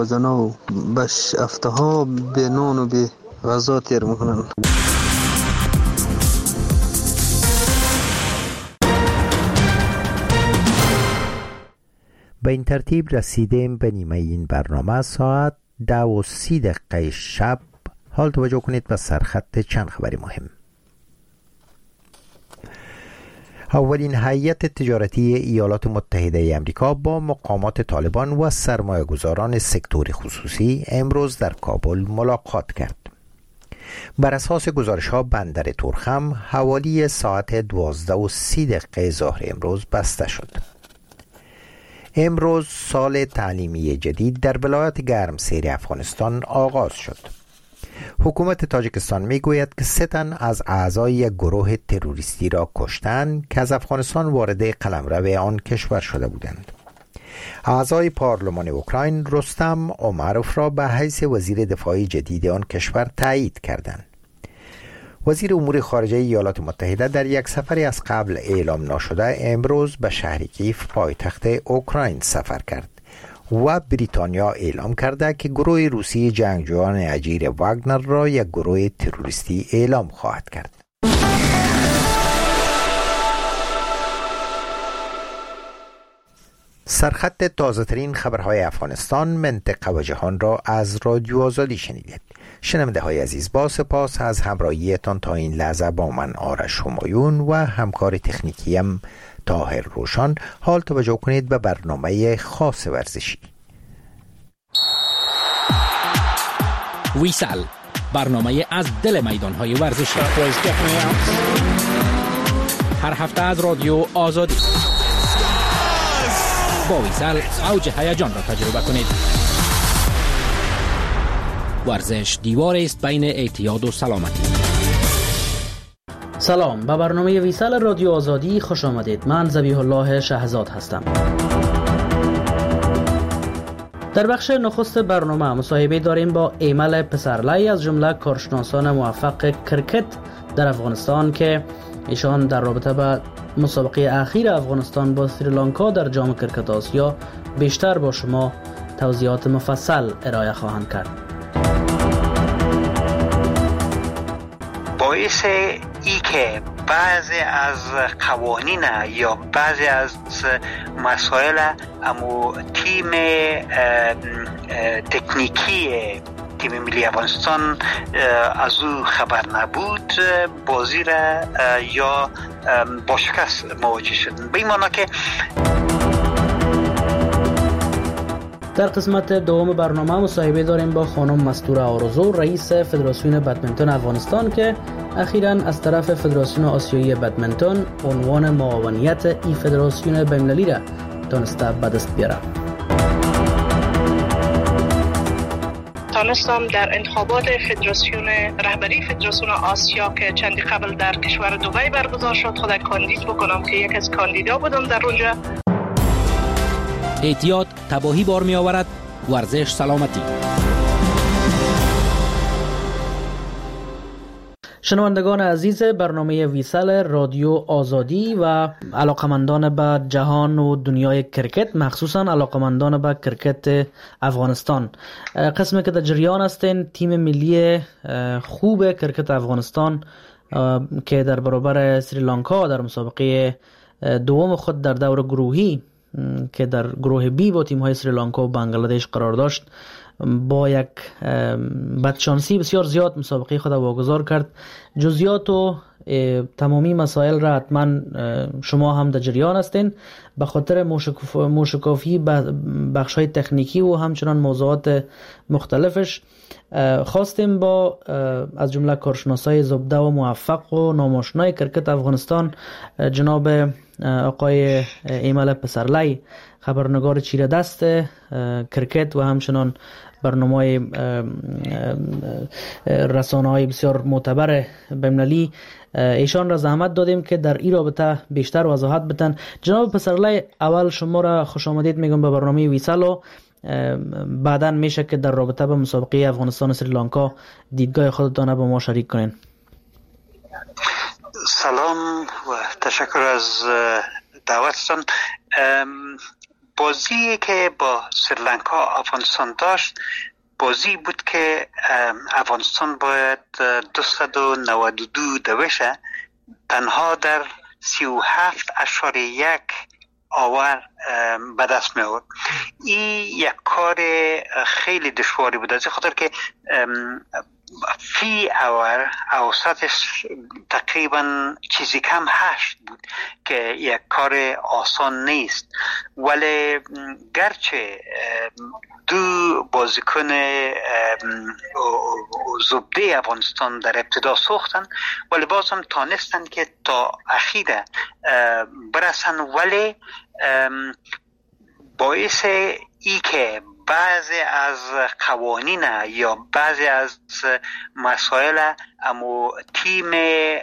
زنا بش افتها به نان و به غذا تیر میکنن. به این ترتیب رسیدیم به نیمه این برنامه. ساعت 10:30 شب. حال توجه کنید به سرخط چند خبری مهم. اولین هیئت تجارتی ایالات متحده امریکا با مقامات طالبان و سرمایه‌گذاران سکتور خصوصی امروز در کابل ملاقات کرد. بر اساس گزارش‌ها بندر تورخم حوالی ساعت 12:30 ظهر امروز بسته شد. امروز سال تعلیمی جدید در ولایت گرمسیر افغانستان آغاز شد. حکومت تاجیکستان میگوید که 3 تن از اعضای یک گروه تروریستی را کشتند که از افغانستان وارد قلمرو آن کشور شده بودند. اعضای پارلمان اوکراین رستم امروف را به حیث وزیر دفاع جدید آن کشور تایید کردند. وزیر امور خارجه ایالات متحده در یک سفری از قبل اعلام نشده امروز به شهر کیف پایتخت اوکراین سفر کرد و بریتانیا اعلام کرده که گروه روسی جنگجویان اجیر واگنر را یک گروه تروریستی اعلام خواهد کرد. سرخط تازه‌ترین خبرهای افغانستان، منطقه و جهان را از رادیو آزادی شنیدید. شنونده های عزیز، با سپاس از همراهیتان تا این لحظه با من آرش همایون و همکار تکنیکیم طاهر روشان. حال توجه کنید به برنامه خاص ورزشی. ویسال، برنامه از دل میدان‌های ورزشی. هر هفته از رادیو آزادی. با ویسال اوج هیجان را تجربه کنید. ورزش دیواری است بین اعتیاد و سلامتی. سلام، به برنامه ویسال رادیو آزادی خوش آمدید. من ذبیح الله شهزاد هستم. در بخش نخست برنامه مصاحبه داریم با ایمل پسرلی از جمله کارشناسان موفق کرکت در افغانستان که ایشان در رابطه با مسابقه اخیر افغانستان با سریلانکا در جام کرکت آسیا بیشتر با شما توضیحات مفصل ارائه خواهند کرد. باعث ای که بعضی از قوانین یا بعضی از مسائل امو تیم تکنیکی تیم ملی افغانستان از او خبر نبود، بازی را یا با شکست مواجه شدن. به این معنی که در قسمت دوم برنامه مصاحبه داریم با خانم مستوره آرزو، رئیس فدراسیون بدمنتون افغانستان که اخیراً از طرف فدراسیون آسیایی بدمنتون عنوان معاونیت ای فدراسیون بین‌المللی را تونسته به دست بیاره. تانستم در انتخابات فدراسیون رهبری فدراسیون آسیا که چندی قبل در کشور دبی برگزار شد خود کاندید بکنم که یک از کاندیدا بودم در اونجا. اعتیاد تباهی بار می آورد، ورزش سلامتی. شنوندگان عزیز برنامه ویسال رادیو آزادی و علاقمندان به جهان و دنیای کرکت، مخصوصا علاقمندان به کرکت افغانستان، قسمی که در جریان هستین تیم ملی خوب کرکت افغانستان که در برابر سریلانکا در مسابقه دوم خود در دور گروهی که در گروه بی با تیم‌های سریلانکا و بنگلادش قرار داشت با یک بدشانسی بسیار زیاد مسابقه خود واگذار کرد. جزئیات و تمامی مسائل را حتما شما هم در جریان هستین. به خاطر موشکافی بخش‌های تکنیکی و همچنان موضوعات مختلفش خواستیم با از جمله کارشناسای زبده و موفق و ناماشنای کرکت افغانستان جناب آقای ایمل پسرلی، خبرنگار چیره دست کرکت و همچنان برنامه رسانه‌های بسیار معتبر بین‌المللی، ایشان را زحمت دادیم که در این رابطه بیشتر وضاحت بدن. جناب پسرلی، اول شما را خوش آمدید میگم به برنامه ویسال و بعداً میشه که در رابطه با مسابقه افغانستان و سریلانکا دیدگاه خودتان با ما شریک کنین. سلام و تشکر از دعوتتان. بازی که با سریلانکا افغانستان داشت بازی بود که افغانستان باید 292 دوشه تنها در 37.1 آور به دست می آورد. این یک کار خیلی دشواری بود، از خاطر که فی آور اوسطش تقریبا چیزی کم 8 بود که یک کار آسان نیست. ولی گرچه دو بازیکن زبده افغانستان در ابتدا سوختن ولی باز هم تانستن که تا اخیر برسن، ولی باعث ای که بعضی از قوانین یا بعضی از مسائل اما تیم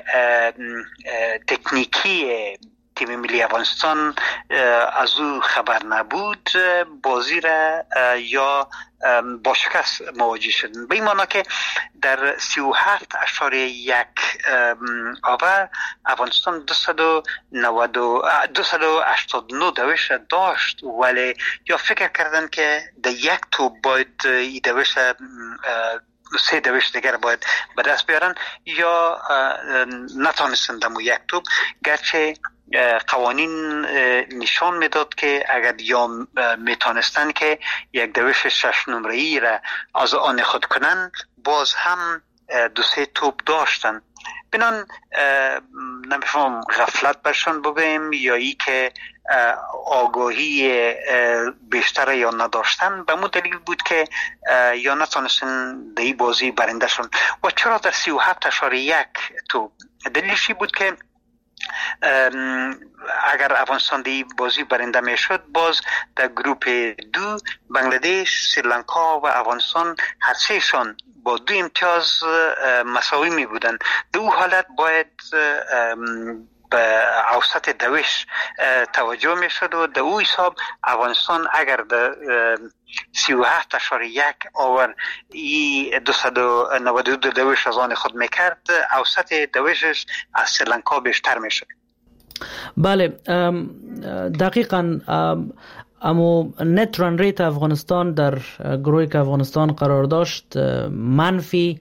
تکنیکی تیم ملی افغانستان از او خبر نبود، بازی را یا با شکست مواجه شدن. به این معنی که در 37.1 آور افغانستان 289 دوش داشت، ولی یا فکر کردن که در یک توپ باید این دوش 3 دوش دیگر باید به دست بیارن یا نتانستن دمو یک توپ، گرچه قوانین نشان میداد که اگر یا میتونستن که یک دوش 6 نمره‌ای را از آن خود کنن باز هم 2-3 توپ داشتن. بنان نمیفهم غفلت برشان بگیم یا ای که آگاهی بیشتر یا نداشتن، به مو دلیل بود که یا نتونستن در این بازی برنده شدن. و چرا در 37.1 توپ؟ دلیلشی بود که اگر افغانستان دی بازی برنده می شد باز در گروپ 2 بنگلادش، سریلانکا و افغانستان هر سه شان با 2 امتیاز مساوی می بودن. در او حالت باید به اوسط دوش توجه می شد و در او حساب افغانستان اگر در 37.1 آور ای 292 دوش از آن خود میکرد، اوسط دوشش از سریلانکا بیشتر میشد. بله دقیقاً. اما نت ران ریت افغانستان در گروهی که افغانستان قرار داشت منفی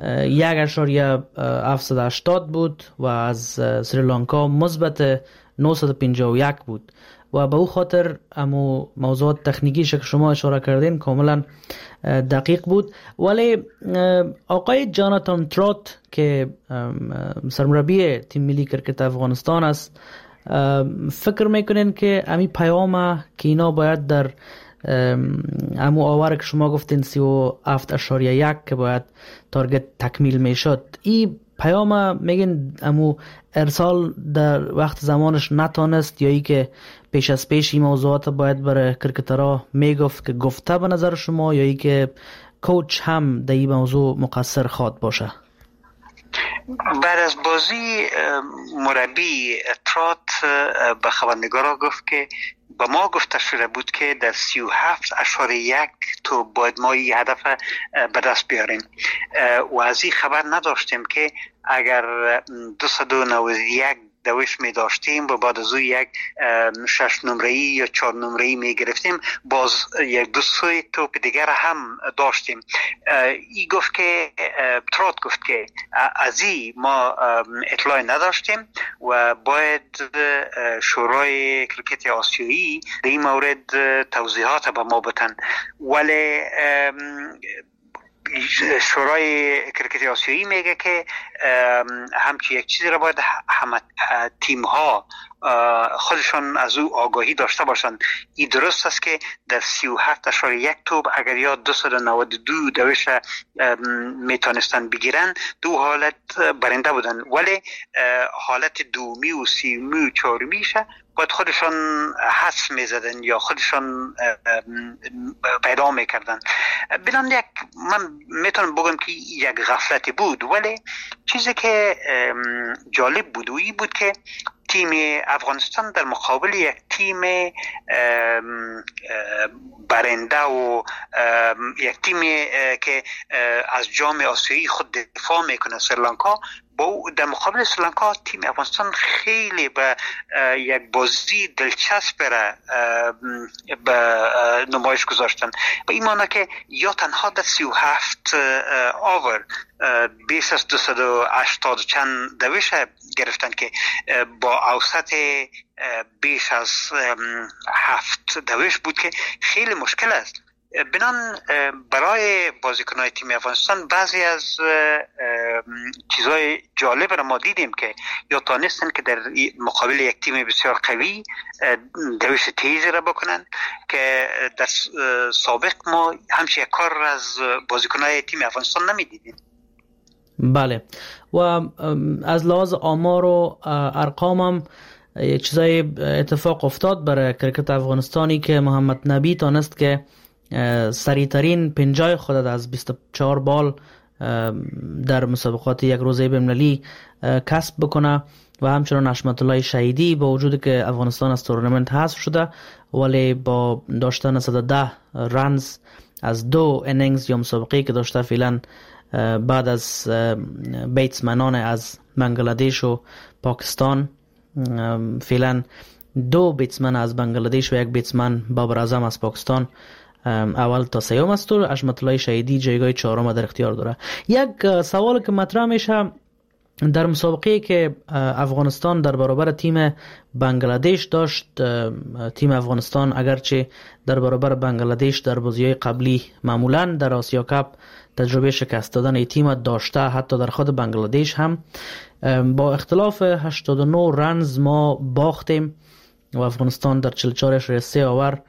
1.780 بود و از سریلانکا مثبت 951 بود و به او خاطر امو موضوعات تکنیکیش که شما اشاره کردین کاملا دقیق بود. ولی آقای جاناتان ترات که سرمربی تیم ملی کرکت افغانستان است، فکر میکنین که امی پیام که اینا باید در امو آور که شما گفتین 37.1 که باید تارگت تکمیل میشد، این پیام میگن امو ارسال در وقت زمانش نتانست یا ای که پیش از پیش این موضوعات باید برای کرکترها میگفت که گفته به نظر شما یا ای که کوچ هم در این موضوع مقصر خواد باشه؟ بعد از بازی مربی ترات به خبرنگارا گفت که به ما گفته شده بود که در 37.1 تو باید ما این هدف به دست بیاریم و از این خبر نداشتیم که اگر 291 دوش می داشتیم و بعد از او یک 6 نمره‌ای یا 4 نمره‌ای می گرفتیم باز یک 2-3 توپ دیگر هم داشتیم. ای گفت که ترات گفت که از این ما اطلاع نداشتیم و باید شورای کرکت آسیایی در این مورد توضیحات به ما بدن. ولی شورای کرکت آسیایی میگه که همچی یک چیزی را باید همه تیم ها خودشان از او آگاهی داشته باشند. این درست است که در 37.1 توپ اگر یا 292 دوش میتونستن بگیرن دو حالت برنده بودن، ولی حالت دومی و سیومی و چهارمیشه باید خودشان حس میزدن یا خودشان پیدا میکردن. بنان یک من میتونم بگم که یک غفلتی بود، ولی چیزی که جالب بود و این بود که تیم افغانستان در مقابل یک تیم برنده و یک تیم که از جام آسیایی خود دفاع میکنه سریلانکا در مقابل سریلانکا تیم افغانستان خیلی به یک بازی دلچسب به نمایش گذاشتن، به این معنی که یا تنها در 37 آور بیش از 280 چند دوش گرفتن که با اوسط بیش از 7 دوش بود که خیلی مشکل است. بنان برای بازیکن‌های تیم افغانستان بعضی از چیزهای جالب را ما دیدیم که یا تانستن که در مقابل یک تیم بسیار قوی دوش تیزی را بکنن که در سابق ما همچین یک کار از بازیکن‌های تیم افغانستان نمی‌دیدیم. بله، و از لحاظ آمار و ارقام هم یک چیزای اتفاق افتاد برای کرکت افغانستانی که محمد نبی تانست که سریعترین پنجای خود از 24 بال در مسابقات یک روزه بین‌المللی کسب بکنه و همچنان حشمت الله شهیدی با وجودی که افغانستان از تورنمنت حذف شده ولی با داشتن 110 رنز از 2 انینگز یا مسابقه که داشته فعلا بعد از بیتسمنان از بنگلادش و پاکستان، فعلا 2 بیتسمن از بنگلادش و 1 بیتسمن بابر اعظم از پاکستان اول تا سیوم است و حشمت الله شهیدی جایگاه 4 در اختیار داره. یک سوال که مطرح میشه در مسابقه که افغانستان در برابر تیم بنگلادش داشت، تیم افغانستان اگرچه در برابر بنگلادش در بازی‌های قبلی معمولاً در آسیا کاپ تجربه شکست دادن ای تیم داشته، حتی در خود بنگلادش هم با اختلاف 89 رنز ما باختیم و افغانستان در 44.3 آور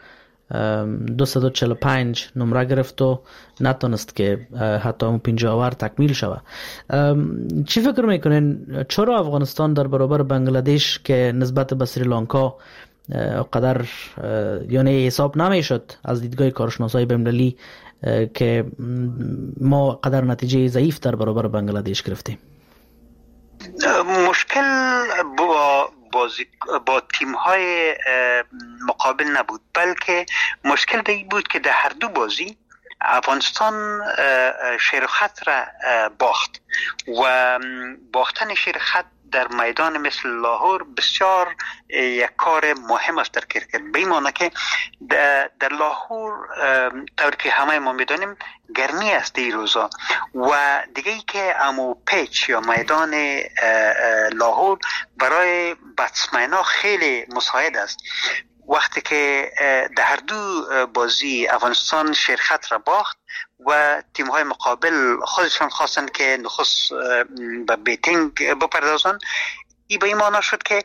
245 نمره گرفت و نتونست که حتی اون 50 آور تکمیل شود. چی فکر میکنین چرا افغانستان در برابر بنگلادش که نسبت به سریلانکا قدر یعنی حساب نمیشد از دیدگاه کارشناسای بین‌المللی که ما قدر نتیجه ضعیف در برابر بنگلادش گرفتیم؟ مشکل با تیم های مقابل نبود، بلکه مشکل در این بود که در هر دو بازی افغانستان شیرخط را باخت و باختن شیرخط در میدان مثل لاهور بسیار یک کار مهم است در کرکت، به این معنی که در لاهور طور که همه ما میدانیم گرمی است این روزا و دیگه ای که امو پیچ یا میدان لاهور برای بتسمن‌ها خیلی مساعد است. وقتی که در هر دو بازی افغانستان شیرخط را باخت و تیم های مقابل خودشان خواستن که نخست به بیتینگ بپردازن، ای به این معنی شد که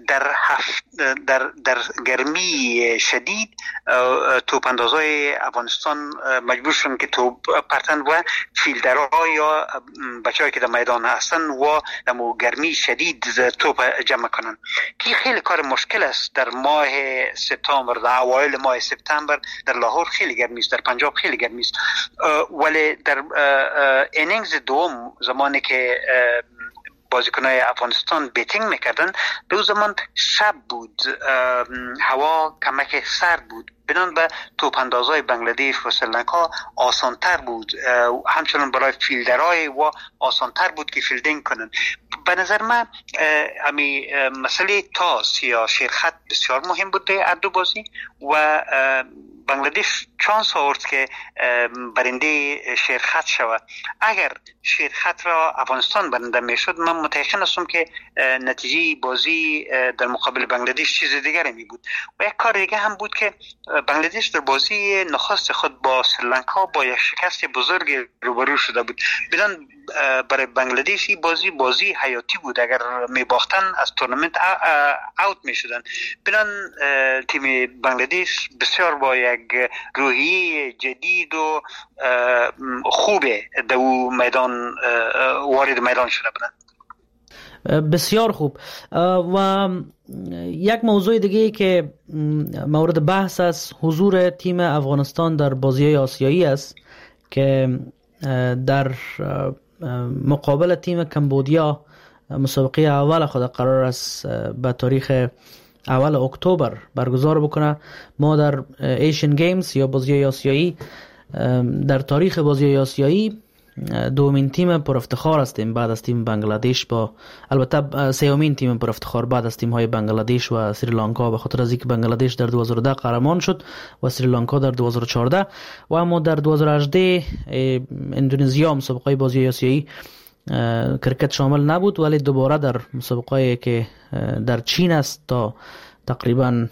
در گرمی شدید توپ اندازای افغانستان مجبور شدن که توپ پرتن و فیلدرها یا بچه‌هایی که در میدان هستن و در گرمی شدید توپ جمع کنن که خیلی کار مشکل است. در ماه سپتامبر، در اوایل ماه سپتامبر در لاهور خیلی گرمی است، در پنجاب خیلی گرمی است، ولی در اینینگز دوم زمانی که بازیکنای افغانستان بیتینگ میکردن به اون زمان شب بود، هوا کمک سرد بود، بنان به توپ اندازای بنگلادش و سریلانکا آسانتر بود، همچنان برای فیلدرهای و آسانتر بود که فیلدینگ کنن. به نظر من امی مسئله تاس یا شیرخط بسیار مهم بود در دو بازی و بنگلادش چانس آورد که برنده شیرخط شود. اگر شیرخط را افغانستان برنده میشد، من متأکد هستم که نتیجه بازی در مقابل بنگلادش چیز دیگری می بود. و یک کار دیگه هم بود که بنگلادش در بازی نخست خود با سریلانکا با یک شکست بزرگ روبرو شده بود. بدان برای بنگلادش بازی حیاتی بود، اگر می باختن از تورنمنت اوت می شدن. بدان تیم بنگلادش بسیار با یک روحیه جدید و خوبه در میدان وارد میدان شده بودند. بسیار خوب. و یک موضوع دیگه که مورد بحث است حضور تیم افغانستان در بازی‌های آسیایی است که در مقابل تیم کمبودیا مسابقه اول خود قرار است به تاریخ اول اکتبر برگزار بکنه. ما در ایشین گیمز یا بازی‌های آسیایی در تاریخ بازی‌های آسیایی دومین تیم پر افتخار هستیم بعد از تیم بنگلادش، با البته سومین تیم پر افتخار بعد از تیم های بنگلادش و سریلانکا، به خاطر از اینکه بنگلادش در 2010 قهرمان شد و سریلانکا در 2014. و اما در 2018 اندونزیا مسابقه بازی آسیایی کرکت شامل نبود، ولی دوباره در مسابقه که در چین است تا تقریبا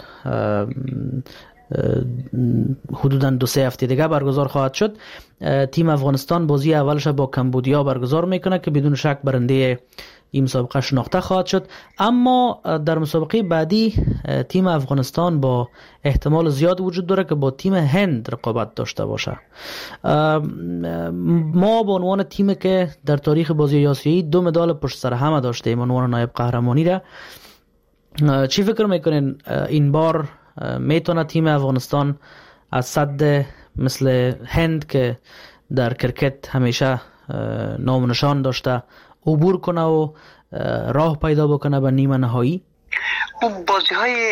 حدوداً 2-3 هفته دیگه برگزار خواهد شد. تیم افغانستان بازی اولش با کمبودیا برگزار میکنه که بدون شک برنده این مسابقه شناخته خواهد شد. اما در مسابقه بعدی تیم افغانستان با احتمال زیاد وجود داره که با تیم هند رقابت داشته باشه. ما به عنوان تیمی که در تاریخ بازی آسیایی 2 مدال پشت سر هم داشتیم عنوان نایب قهرمانی را، چی فکر میکنین این بار میتونه تیم افغانستان از صد مثل هند که در کرکت همیشه نام و نشان داشته عبور کنه و راه پیدا بکنه به نیمه نهایی؟ بازی های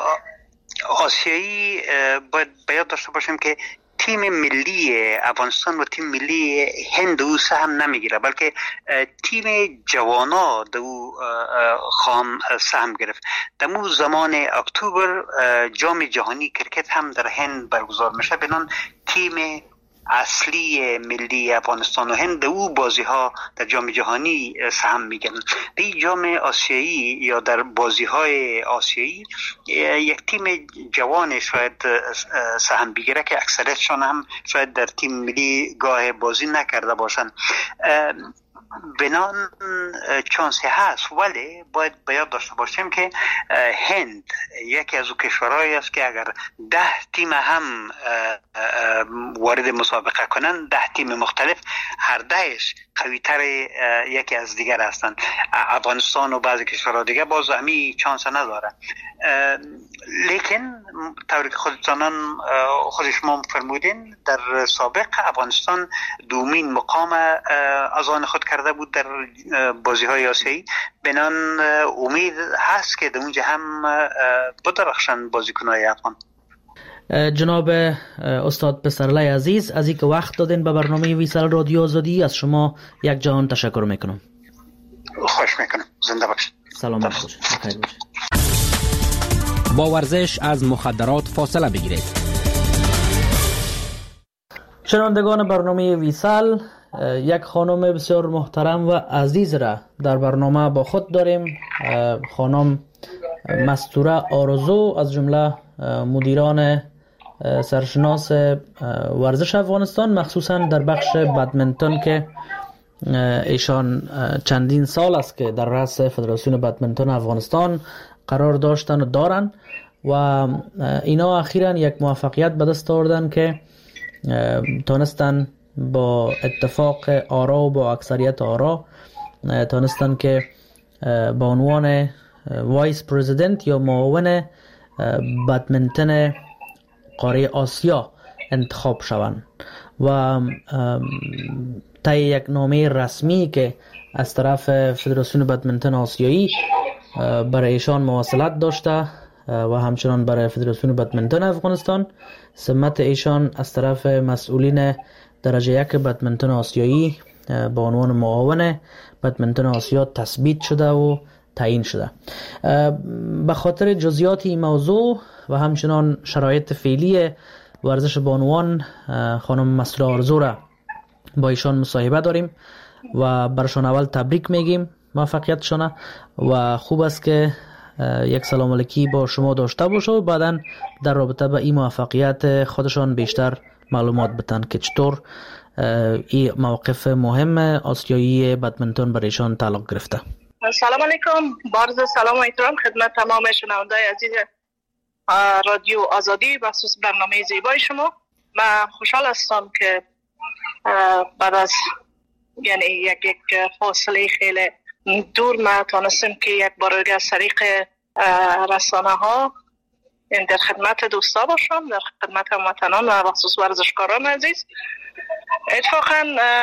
آسیایی باید بیاد داشته باشیم که تیم ملی افغانستان و تیم ملی هند او سهم نمیگیره، بلکه تیم جوانا دو خام سهم گرفت. در زمان اکتبر جام جهانی کرکت هم در هند برگزار میشه، بنان تیم اصلی ملی افغانستان و هند او بازی ها در جام جهانی سهم میگن. در جام آسیایی یا در بازی های آسیایی یک تیم جوان شاید سهم بگیره که اکثریتشان هم شاید در تیم ملی گاه بازی نکرده باشن. بنان چانسی هست، ولی باید بیاد داشته باشیم که هند یکی از کشورهایی است که اگر 10 تیم هم وارد مسابقه کنن، 10 تیم مختلف، هر 10ش قوی تر یکی از دیگر هستند. افغانستان و بعضی کشورها دیگه باز همی چانس نداره. لیکن طوری که خود شما فرمودین، در سابق افغانستان دومین مقام از آن خود کرده بود در بازی های آسیایی. بنان امید هست که در اونجا هم بدرخشن بازیکن‌های افغان. جناب استاد پسرلی عزیز، از اینکه وقت دادین به برنامه ویسال رادیو آزادی، از شما یک جهان تشکر میکنم. خوش میکنم. زنده باشید. سلامت باشید. بخیر باشید. با ورزش از مخدرات فاصله بگیرید. شنوندگان برنامه ویسال، یک خانم بسیار محترم و عزیز را در برنامه با خود داریم. خانم مستوره آرزو، از جمله مدیران سرشناس ورزش افغانستان، مخصوصا در بخش بدمنتون که ایشان چندین سال است که در رأس فدراسیون بدمنتون افغانستان قرار داشتن و دارن و اینا اخیراً یک موفقیت به دست آوردن که تونستن با اتفاق آرا و با اکثریت آرا تونستن که با عنوان وایس پرزیدنت یا معاون بدمنتون قاره آسیا انتخاب شوند و طی یک نامه رسمی که از طرف فدراسیون بدمنتون آسیایی برای ایشان مواصلت داشته و همچنان برای فدراسیون بدمنتون افغانستان، سمت ایشان از طرف مسئولین درجه 1 بدمنتون آسیایی با عنوان معاون بدمنتون آسیا تثبیت شده و تعیین شده. به خاطر جزئیات این موضوع و همچنان شرایط فعلی ورزش بانوان، خانم مستوره آرزو را با ایشان مصاحبه داریم و برشان اول تبریک میگیم موفقیتشان و خوب است که یک سلام علیکی با شما داشته باشه و بعدا در رابطه با این موفقیت خودشان بیشتر معلومات بتن که چطور این موقف مهم آسیایی بدمنتون برایشان تعلق گرفته. سلام علیکم، بارز سلام و احترام خدمت تمام شنوندگان عزیز رادیو آزادی و خصوص برنامه زیبای شما. من خوشحال هستم که بعد از یعنی یک فاصله خیلی دور ما تونستم که یک بار از طریق رسانه ها در خدمت دوستا باشم، در خدمت هموطنان و خصوص ورزشکاران عزیز. اتفاقا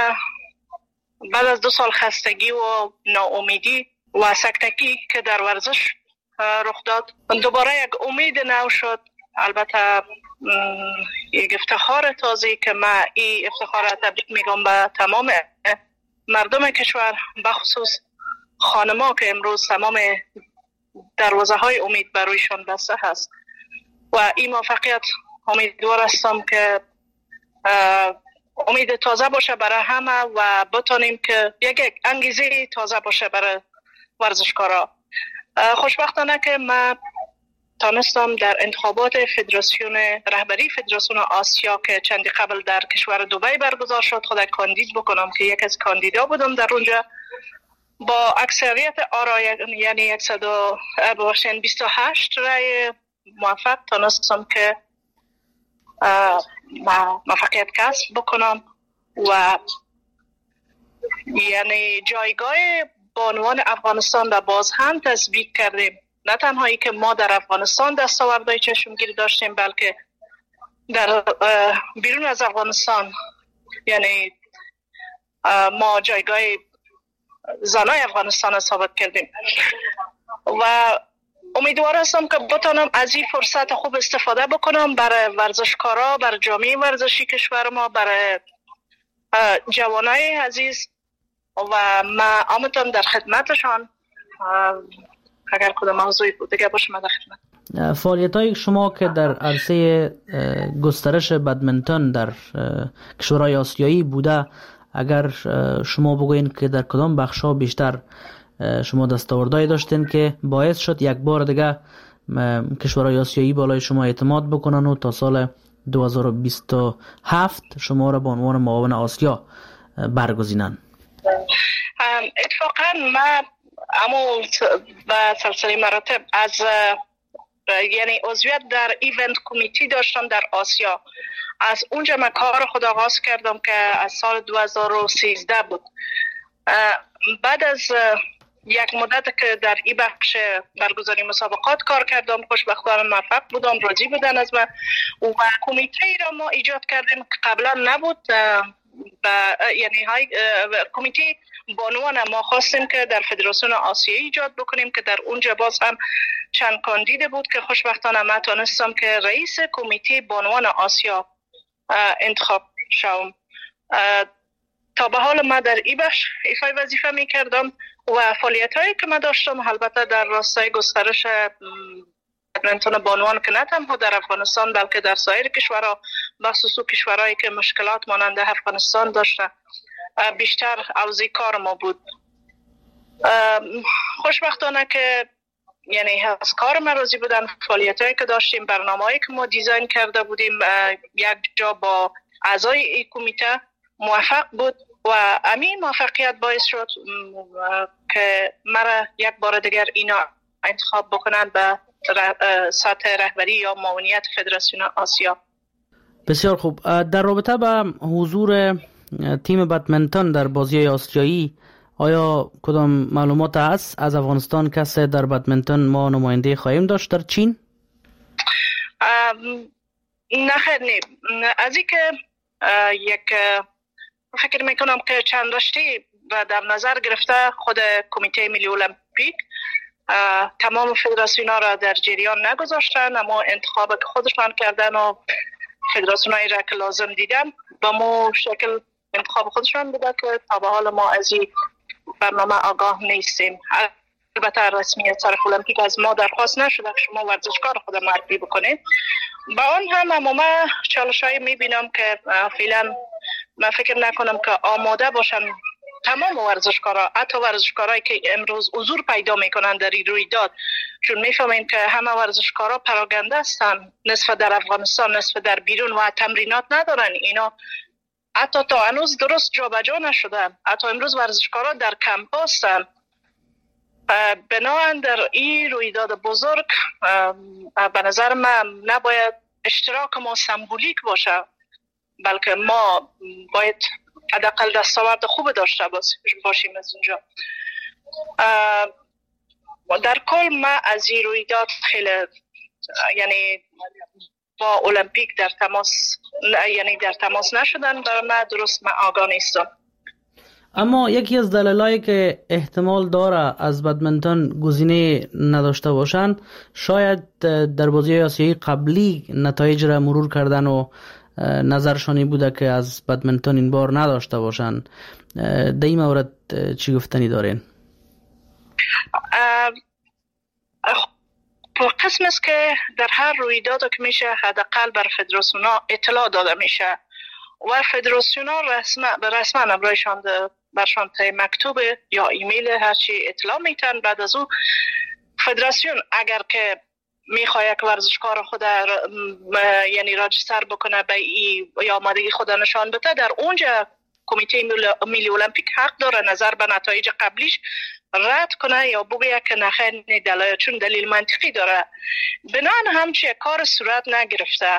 بعد از 2 سال خستگی و ناامیدی و سکتگی که در ورزش رخ داد، دوباره یک امید نو شد. البته یک افتخار تازه که من این افتخار را تبریک میگم به تمام مردم کشور، بخصوص خانما که امروز تمام دروازه های امید برویشان بسته هست و این موفقیت امیدوار هستم که امید تازه باشه برای همه و بتانیم که یک انگیزه تازه باشه برای ورزشکارا. خوشبختانه که من تانستم در انتخابات رهبری فدراسیون آسیا که چندی قبل در کشور دبی برگزار شد خود کاندید بکنم که یک از کاندیدا بودم در اونجا. با اکثریت آرا یعنی 28 رای موفق تانستم که موفقیت کسب بکنم و یعنی جایگاه بانوان افغانستان را باز هم تثبیت کردیم. نه تنهایی که ما در افغانستان دستاوردهای چشمگیری داشتیم بلکه در بیرون از افغانستان یعنی ما جایگاه زنای افغانستان را ثابت کردیم و امیدوار هستم که بتانم از این فرصت خوب استفاده بکنم برای ورزشکارا، برای جامعه ورزشی کشور ما، برای جوانای عزیز و من آمدم در خدمتشان. اگر کدام موضوعی دیگه باشه من در خدمت. فعالیت‌های شما که در عرصه گسترش بدمنتون در کشورهای آسیایی بوده، اگر شما بگوین که در کدام بخش‌ها بیشتر شما دستاوردهایی داشتین که باعث شد یک بار دیگه کشورهای آسیایی بالای شما اعتماد بکنن و تا سال 2027 شما را به عنوان معاون آسیا برگزینن؟ اتفاقا من اما به سلسله مراتب از یعنی عضویت در ایونت کمیتی داشتم در آسیا. از اونجا من کار خود آغاز کردم که از سال 2013 بود. بعد از یک مدت که در این بخش برگزاری مسابقات کار کردم خوشبختانه موفق بودم، راضی بودن از من و کمیته را ما ایجاد کردیم که قبلا نبود. یعنی کمیته بانوان ما خواستیم که در فدراسیون آسیایی ایجاد بکنیم که در اونجا باز هم چند کاندید بود که خوشبختانه من تانستم که رئیس کمیته بانوان آسیا انتخاب شوم. تا به حال من در این بخش ایفای وظیفه می کردم و فعالیت هایی که من داشتم البته در راستای گسترش بدمنتون بانوان که نه تنها در افغانستان بلکه در سایر کشورها، بخصوص کشورهایی که مشکلات مانند افغانستان داشته، بیشتر اوزی کار ما بود. خوشبختانه که یعنی از کار من راضی بودن. فعالیت هایی که داشتیم، برنامه هایی که ما دیزاین کرده بودیم یک جا با اعضای این کمیته موفق بود و همین موفقیت باعث شد که مرا یک بار دیگر اینا انتخاب بکنن به سطح رهبری یا معاونیت فدراسیون آسیا. بسیار خوب. در رابطه با حضور تیم بدمنتون در بازی آسیایی آیا کدام معلومات هست از افغانستان کسی در بدمنتون ما نماینده خواهیم داشت در چین؟ نه خیر نیم. از این که یک فکر میکنم که چند رشته در نظر گرفته خود کمیته ملی المپیک تمام فدراسیون ها را در جریان نگذاشتن، اما انتخاب که خودشان کردن و فدراسیون هایی را که لازم دیدن با مو شکل انتخاب خودشان بوده که تا به حال ما از این برنامه آگاه نیستیم. البته رسمیت سرخ المپیک از ما درخواست نشده که شما ورزشکار خود معرفی بکنید. با آن هم اما من چالش‌هایی میبینم که فعلا من فکر نکنم که آماده باشن تمام ورزشکارا، حتی ورزشکارایی که امروز حضور پیدا میکنن در این رویداد، چون میفهمیم که همه ورزشکارا پراگنده هستن، نصف در افغانستان نصف در بیرون و تمرینات ندارن. اینا حتی تا هنوز درست جابجا نشدن. حتی امروز ورزشکارا در کمپ هستن. بنابراین در این رویداد بزرگ به نظر من نباید اشتراک ما سمبولیک باشه، بلکه ما باید حداقل دستاورد خوب داشته باشیم از اونجا. در کل من از این رویداد خیلی یعنی با المپیک در تماس نشدن، برای من درست من آگاه نیستم. اما یکی از دلایلی که احتمال داره از بدمنتون گزینه نداشته باشن، شاید در بازی آسیایی قبلی نتایج را مرور کردن و نظرشانی بوده که از بدمنتون این بار نداشته باشن. در این مورد چی گفتنی دارین؟ قسم است که در هر رویداد که میشه حداقل بر فدراسیونا اطلاع داده میشه و فدراسیونا رسما امرایشان برشان مکتوب یا ایمیل هرچی اطلاع میتن. بعد از او فدراسیون اگر که میخواد که ورزشکار خود یعنی راجستر بکنه به یا آمادگی خود نشان بده، در اونجا کمیته ملی المپیک حق داره نظر به نتایج قبلیش رد کنه یا بگه که نخیر دلایل، چون دلیل منطقی داره. بنان همچه کار صورت نگرفته.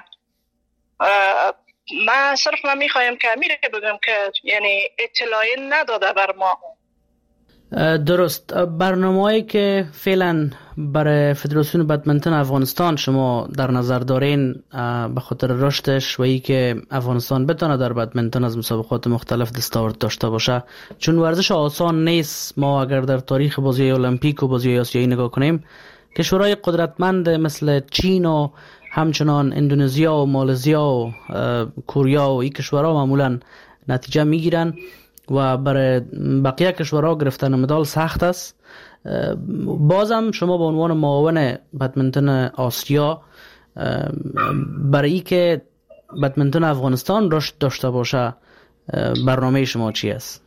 من صرف میخوایم که امیره بگم که یعنی اطلاعی نداده بر ما. درست. برنامه‌ای که فعلا برای فدراسیون بدمنتون افغانستان شما در نظر دارین به خاطر رشدش و ای که افغانستان بتونه در بدمنتون از مسابقات مختلف دستاورد داشته باشه، چون ورزش آسان نیست. ما اگر در تاریخ بازی المپیک و بازی آسیایی نگاه کنیم، کشورهای قدرتمند مثل چین و همچنان اندونزیا و مالزیا و کوریا و این کشورها معمولا نتیجه میگیرن و برای بقیه کشورها گرفتن مدال سخت است. بازم شما به عنوان معاون بدمنتون آسیا برای ای که بدمنتون افغانستان رشد داشته باشه برنامه شما چی است؟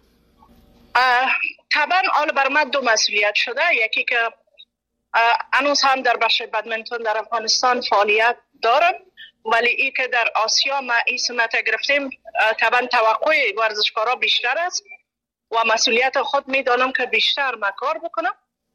طبعا آل بر من دو مسئولیت شده. یکی که هنوز هم در بخش بدمنتون در افغانستان فعالیت دارم، ولی ای که در آسیا ما این سمت گرفتیم، طبعا توقع ورزشکارا بیشتر است و مسئولیت خود میدانم که بیشتر ما کار بکنم.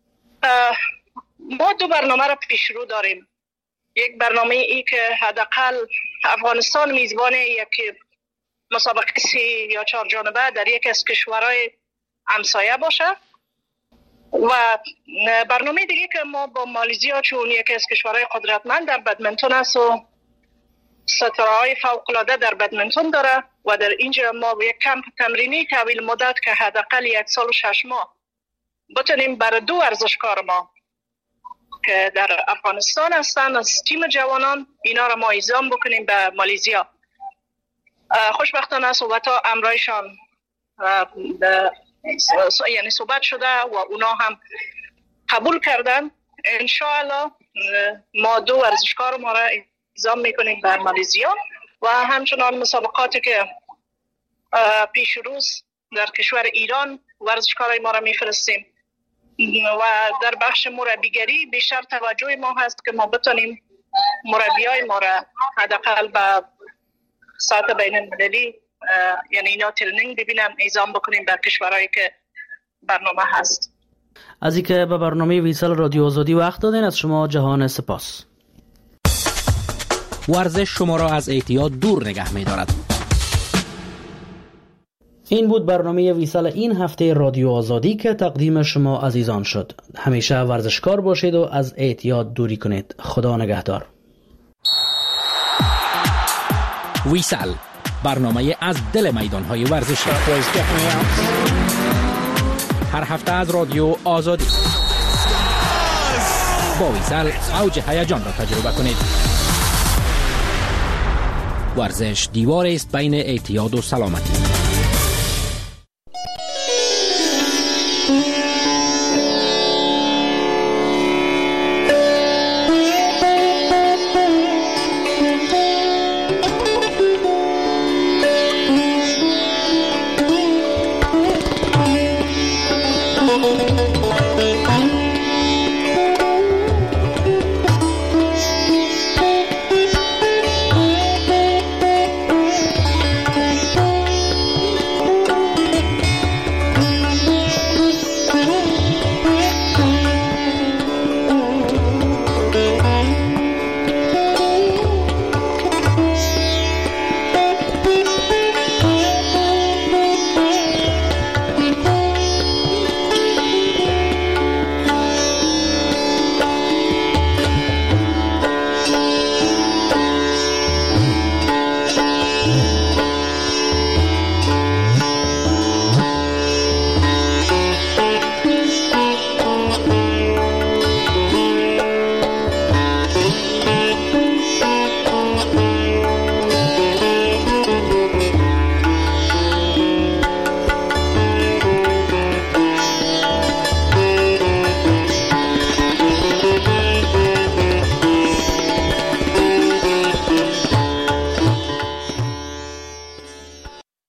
ما دو برنامه را پیش رو داریم. یک برنامه ای که حداقل افغانستان میزبان یک مسابقه 3 یا 4 جانبه در یک از کشورهای همسایه باشه، و برنامه دیگه که ما با مالزیا، چون یکی از کشورهای قدرتمند در بدمنتون است و ستاره‌های فوق‌العاده در بدمنتون داره، و در اینجا ما یک کمپ تمرینی طویل مدت که حداقل 1 سال و 6 ماه بتونیم برای 2 ورزشکار ما که در افغانستان هستن از تیم جوانان، اینا را ما اعزام بکنیم به مالزیا. خوشبختانه صحبت‌ها امرایشان یعنی صحبت شده و اونا هم قبول کردن. انشاءالله ما 2 ورزشکار ما را اعزام میکنیم به مالزیا و همچنان مسابقاتی که پیش روز در کشور ایران ورزشکارای ما را میفرستیم و در بخش مربیگری بیشتر توجه ما هست که ما بتونیم مربیای ما را حداقل به سطح بین المللی یعنی اینا ترنینگ ببینم اعزام بکنیم در کشورهایی که برنامه هست. از اینکه به برنامه ویسال رادیو آزادی وقت دادین از شما جهان سپاس. ورزش شما را از اعتیاد دور نگه می دارد. این بود برنامه ویسال این هفته رادیو آزادی که تقدیم شما عزیزان شد. همیشه ورزشکار باشید و از اعتیاد دوری کنید. خدا نگهدار. ویسال، برنامه از دل میدان‌های ورزشی. هر هفته از رادیو آزادی. با ویسال اوج هیجان را تجربه کنید. ورزش دیواری است بین اعتیاد و سلامتی.